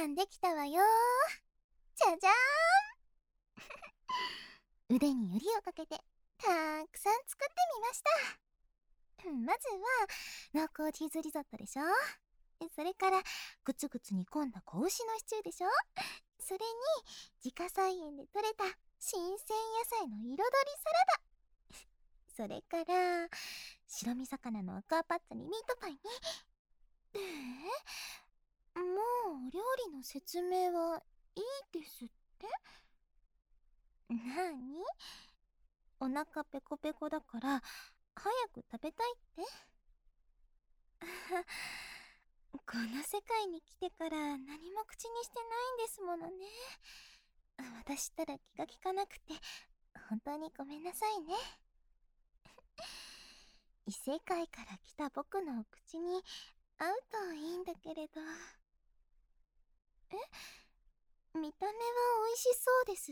んできたわよ。じゃじゃーん。腕によりをかけてたくさん作ってみました。まずは濃厚チーズリゾットでしょ。それからグツグツ煮込んだ子牛のシチューでしょ。それに自家菜園で採れた新鮮野菜の彩りサラダ。それから白身魚のアクアパッツァにミートパイに。もう料理の説明はいいですって？なーに？お腹ペコペコだから早く食べたいって？この世界に来てから何も口にしてないんですものね。私ったら気が利かなくて本当にごめんなさいね。異世界から来た僕のお口に合うといいんだけれど。見た目は美味しそうですって？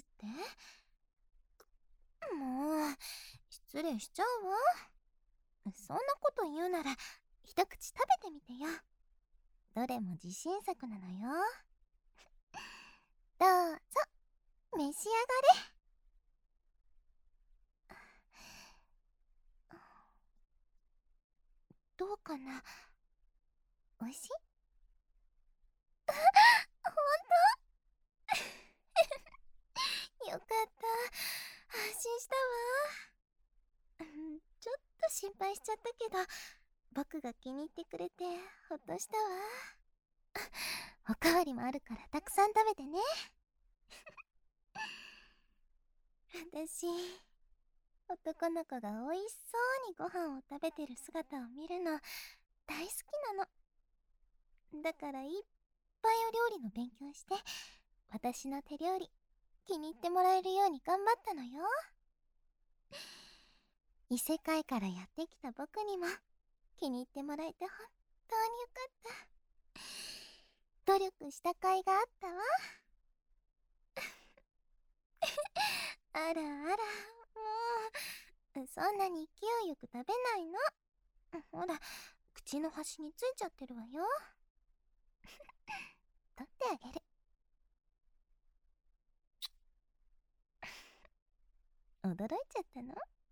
もう失礼しちゃうわ。そんなこと言うなら一口食べてみてよ。どれも自信作なのよ。どうぞ召し上がれ。どうかな？おいしい？ほんと？よかった。安心したわ。ちょっと心配しちゃったけど、僕が気に入ってくれてほっとしたわ。おかわりもあるからたくさん食べてね。私、男の子が美味しそうにご飯を食べてる姿を見るの大好きなの。だからいっぱいお料理の勉強して、私の手料理気に入ってもらえるように頑張ったのよ。異世界からやってきた僕にも気に入ってもらえて本当によかった。努力した甲斐があったわ。あらあら、もうそんなに勢いよく食べないの。ほら、口の端についちゃってるわよ。取ってあげる。驚いちゃったの？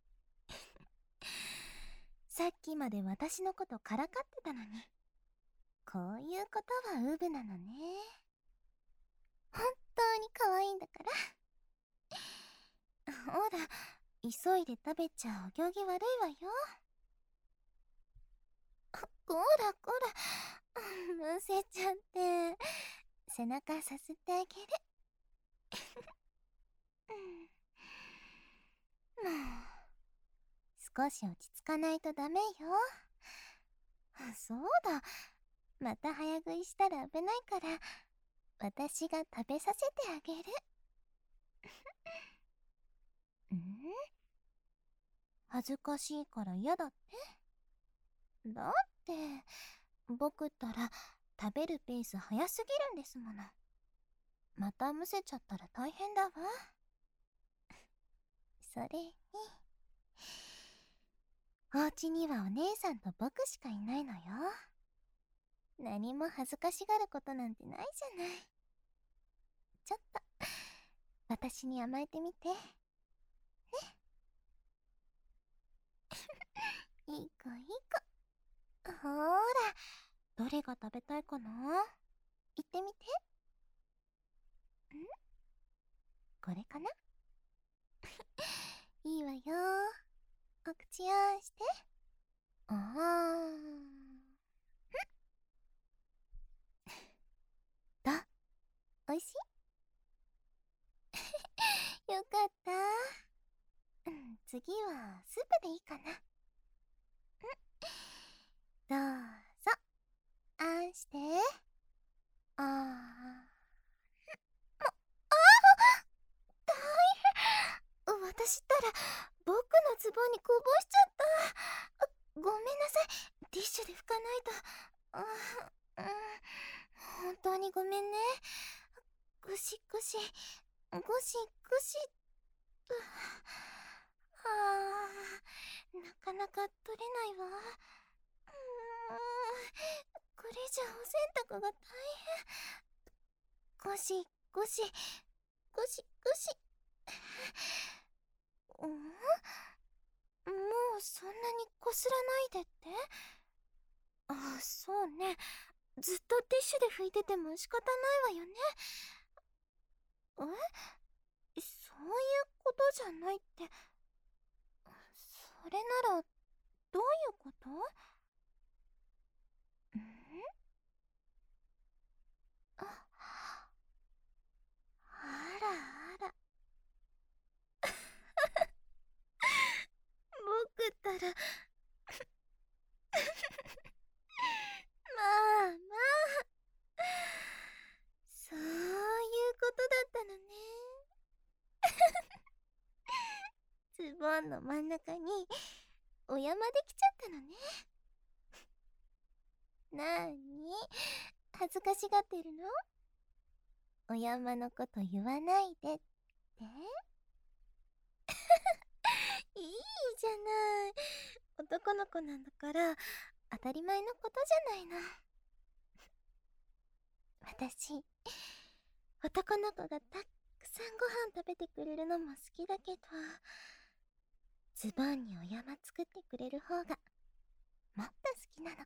さっきまで私のことからかってたのに、こういうことはウブなのね。本当に可愛いんだから。ほら、急いで食べちゃお行儀悪いわよ。こらこら、むせちゃって。背中さすってあげる。もう少し落ち着かないとダメよ。そうだ、また早食いしたら危ないから私が食べさせてあげる。恥ずかしいから嫌だって？だって僕ったら食べるペース早すぎるんですもの。またむせちゃったら大変だわ。それにお家にはお姉さんと僕しかいないのよ。何も恥ずかしがることなんてないじゃない。ちょっと私に甘えてみてね。いい子いい子。ほーら、どれが食べたいかな？言ってみて。これかな？いいわよ。お口あんして。あー。どう？おいしい？よかった。次はスープでいいかな。どうぞ、あんして。あー。大変。私ったら僕のズボンにこぼしちゃった。ごめんなさい。ティッシュで拭かないと。本当にごめんね。ぐしぐしぐしぐしと。なかなか取れないわ。これじゃお洗濯が大変。 ゴシゴシゴシゴシ。もうそんなにこすらないでって。そうね。ずっとティッシュで拭いてても仕方ないわよね。そういうことじゃないって。それならどういうこと？あ、あらあら。僕ったらまあまあ、そういうことだったのね。ズボンの真ん中にお山できちゃったのね。なーに、恥ずかしがってるの？お山のこと言わないでって。いいじゃない。男の子なんだから当たり前のことじゃないの。私、男の子がたくさんご飯食べてくれるのも好きだけど、ズボンにお山作ってくれる方がもっと好きなの。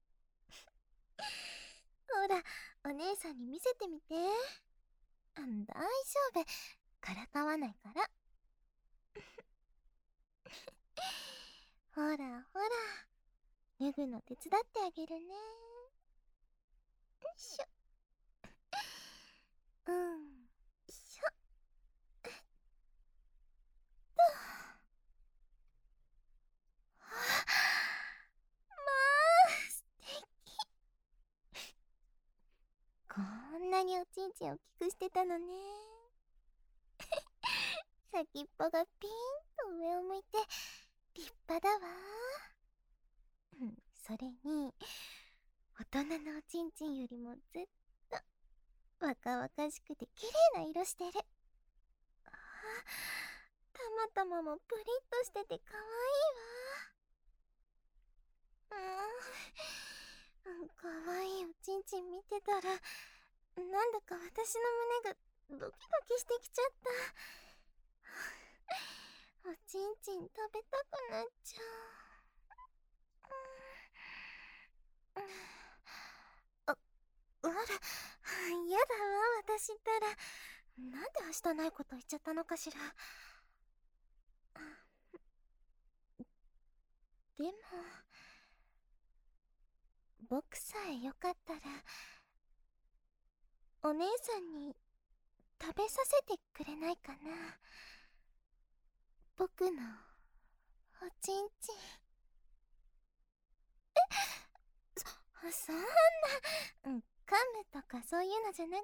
ほら、お姉さんに見せてみて。大丈夫。からかわないから。ほらほら、脱ぐの手伝ってあげるね。よいしょ。よいしょ。まあ、素敵。こんなにおちんちん大きくしてたのね。先っぽがピーンと上を向いて立派だわ。それに大人のおちんちんよりもずっと若々しくて綺麗な色してる。たまたまもプリッとしてて可愛いわ。可愛いおちんちん見てたら、なんだか私の胸がドキドキしてきちゃった。おちんちん食べたくなっちゃう。あら、やだわ、私ったら。なんで明日ないこと言っちゃったのかしら。でも、僕さえよかったら、お姉さんに食べさせてくれないかな。僕のおちんちん。そんな、噛むとかそういうのじゃなくって、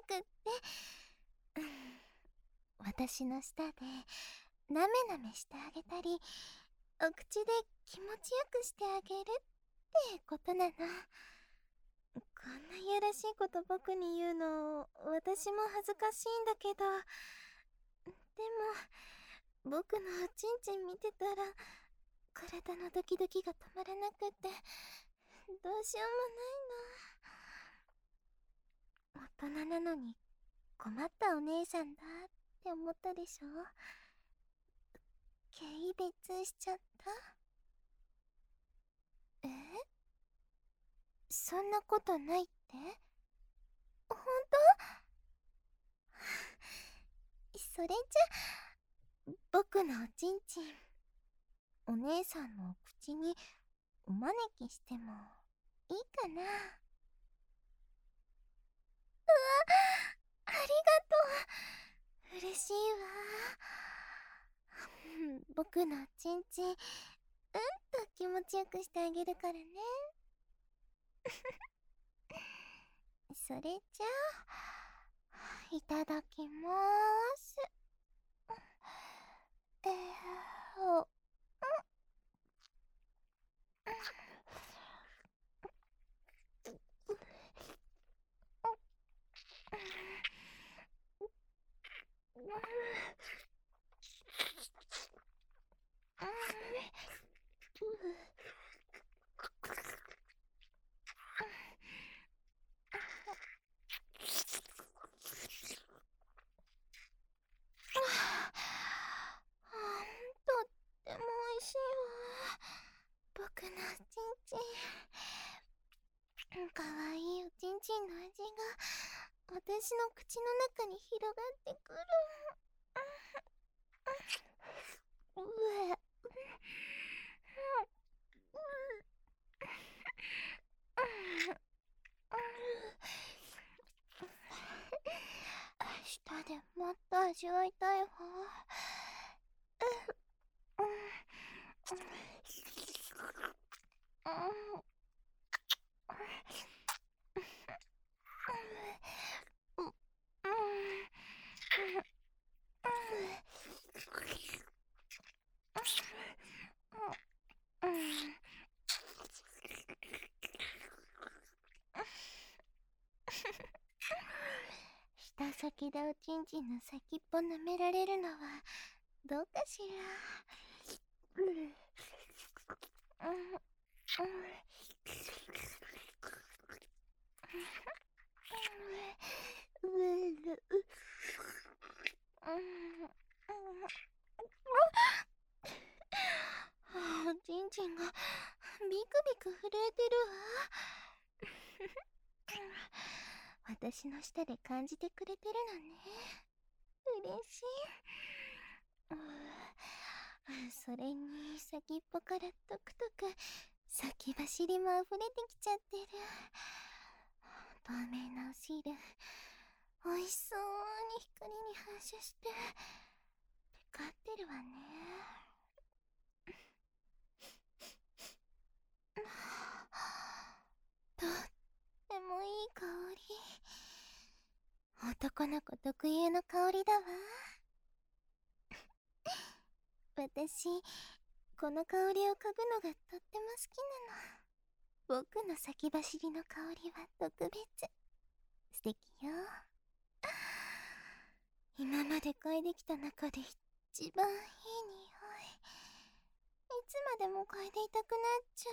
私の舌でなめなめしてあげたり、お口で気持ちよくしてあげるってことなの。こんなやらしいこと僕に言うの、私も恥ずかしいんだけど、でも僕のおちんちん見てたら体のドキドキが止まらなくって、どうしようもないの。大人なのに困ったお姉さんだって思ったでしょ。軽蔑しちゃった？そんなことないって？ほんと？それじゃ僕のおちんちん、お姉さんのお口にお招きしてもいいかな。ありがとう。嬉しいわ。僕のおちんちん、と気持ちよくしてあげるからね。それじゃあ、いただきまーす。えー、おわいいおちんちんの味が私の口の中に広がってくる。うえ。舌でもっと味わいたいわ。舌先でおちんちんの先っぽ舐められるのはどうかしら。おちんちんがビクビク震えてるわ。私の舌で感じてくれてるのね。嬉しい。それに先っぽからトクトク先走りも溢れてきちゃってる。透明なお汁おいしそうに光に反射してテカってるわね。とってもいい香り。男の子特有の香りだわ。私この香りを嗅ぐのがとっても好きなの。僕の先走りの香りは特別素敵よ。今まで嗅いできた中で一番いい匂い。いつまでも嗅いでいたくなっちゃ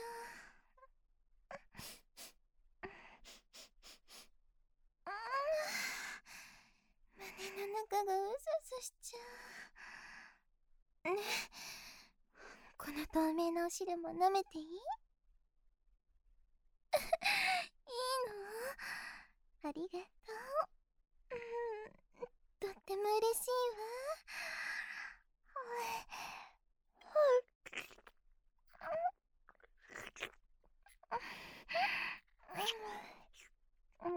う。胸の中がうずうずしちゃうね。この透明なお汁も舐めていい？いいの？ありがとう。とっても嬉しいわ。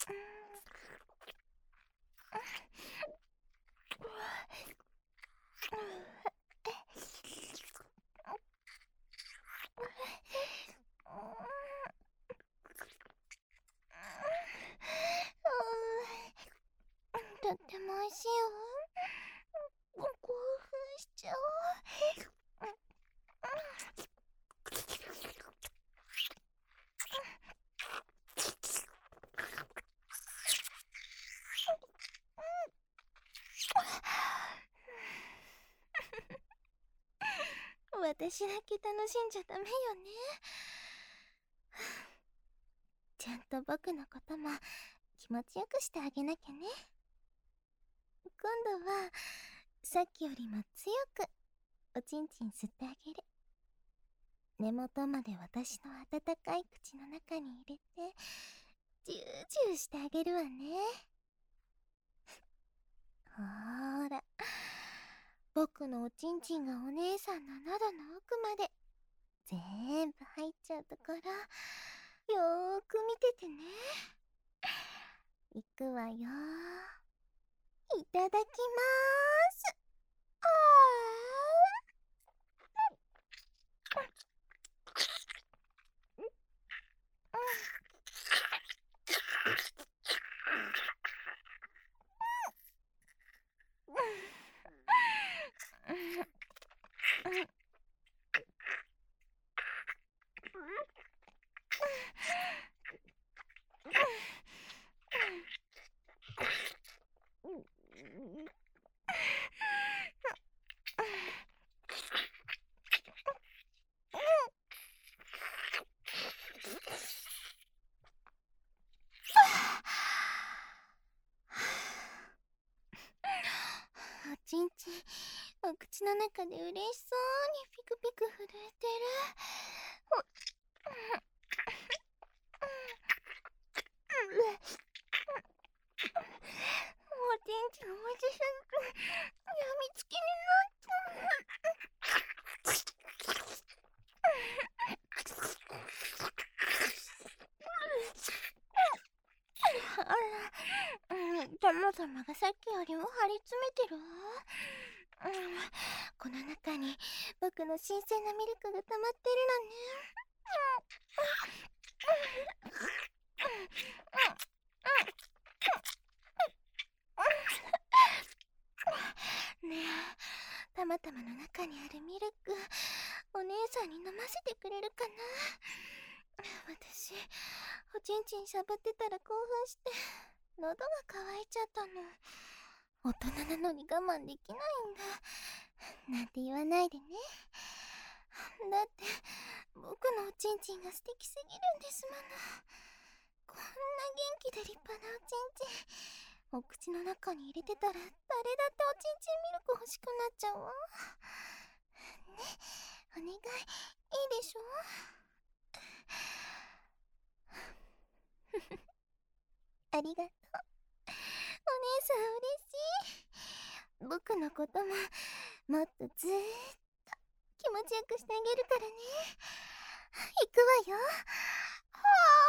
とっても美味しいわ。興奮しちゃう。私だけ楽しんじゃダメよね。ちゃんと僕のことも気持ちよくしてあげなきゃね。今度はさっきよりも強くおちんちん吸ってあげる。根元まで私の温かい口の中に入れてジュージューしてあげるわね。ほーら、僕のおちんちんがお姉さんの喉の奥まで全部入っちゃうところよーく見ててね。いくわよ。いただきまーす。おちんちんお口の中で嬉しそうにピクピク震えてる。 気持ちさんとやみつきになった。あら、たまたまがさっきよりも張り詰めてるわ。この中に僕の新鮮なミルクが溜まってるのね。ねえ、たまたまの中にあるミルク、お姉さんに飲ませてくれるかな。私、おちんちんしゃぶってたら興奮して喉が渇いちゃったの。大人なのに我慢できないんだなんて言わないでね。だって僕のおちんちんが素敵すぎるんですもの。こんな元気で立派なおちんちん、お口の中に入れてたら誰だっておちんちんミルク欲しくなっちゃうわ。ね、お願い、いいでしょ。ありがとう。お姉さん嬉しい。僕のことももっとずーっと気持ちよくしてあげるからね。行くわよ。は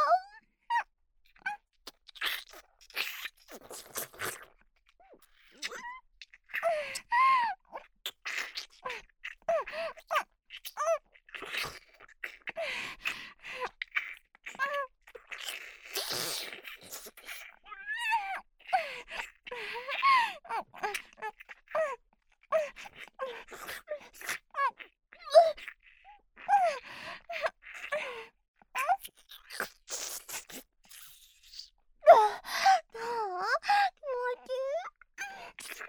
どう？気持ちいい？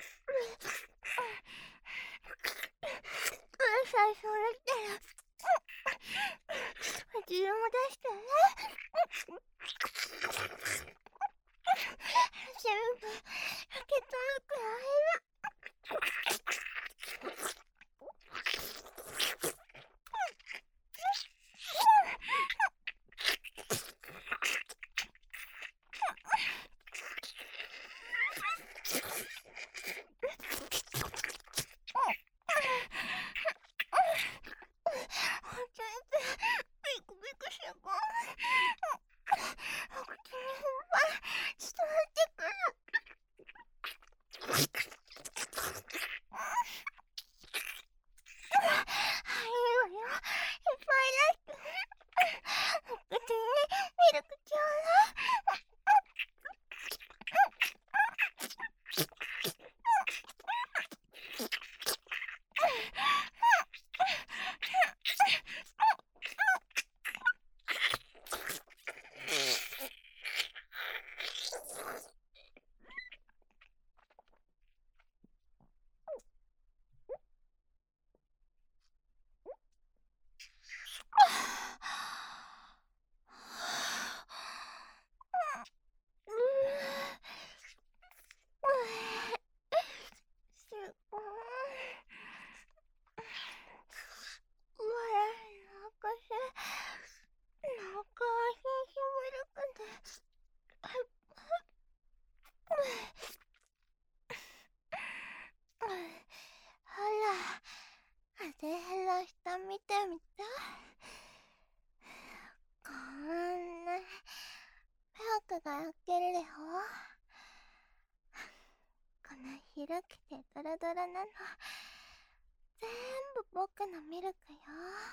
最初に来たら自分も出してね。全部受け止めくらえる。ビクビクしてこお口に本番伝わってくる。はいいわよ、いっぱい出してお口にミルクちょうだい。すごい。我の博士、なんか新種ミルクでほら、風減らした見てみた。こんなペアクが開けるよ。この広くてドロドロなの全部僕のミルクよ。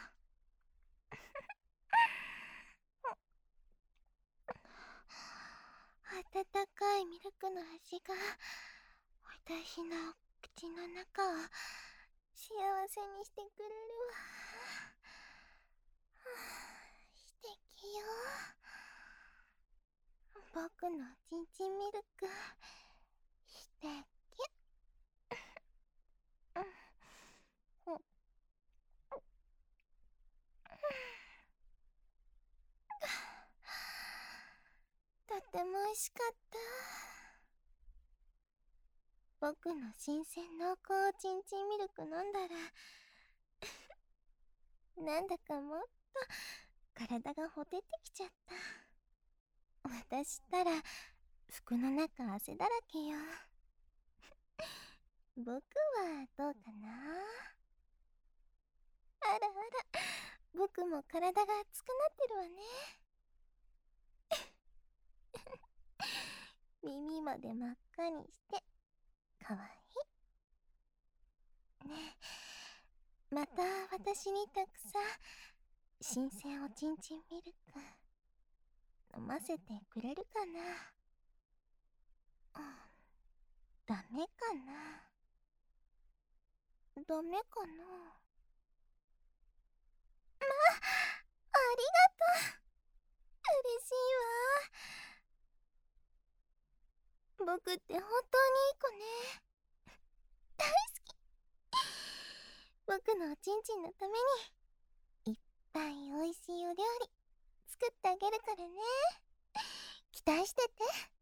温かいミルクの味が私の口の中を幸せにしてくれるわ。素敵よ。僕のちんちんミルク素敵。とっても美味しかった。僕の新鮮濃厚ちんちんミルク飲んだらなんだかもっと体がほてってきちゃった。私ったら服の中汗だらけよ。 僕はどうかな。あらあら、僕も体が熱くなってるわね。耳まで真っ赤にしてかわいいね。また私にたくさん新鮮おちんちんミルク飲ませてくれるかな。ダメかな。ダメかな。ありがとう。嬉しいわ。僕って本当にいい子ね。大好き。僕のおちんちんのためにいっぱいおいしいお料理作ってあげるからね。期待してて。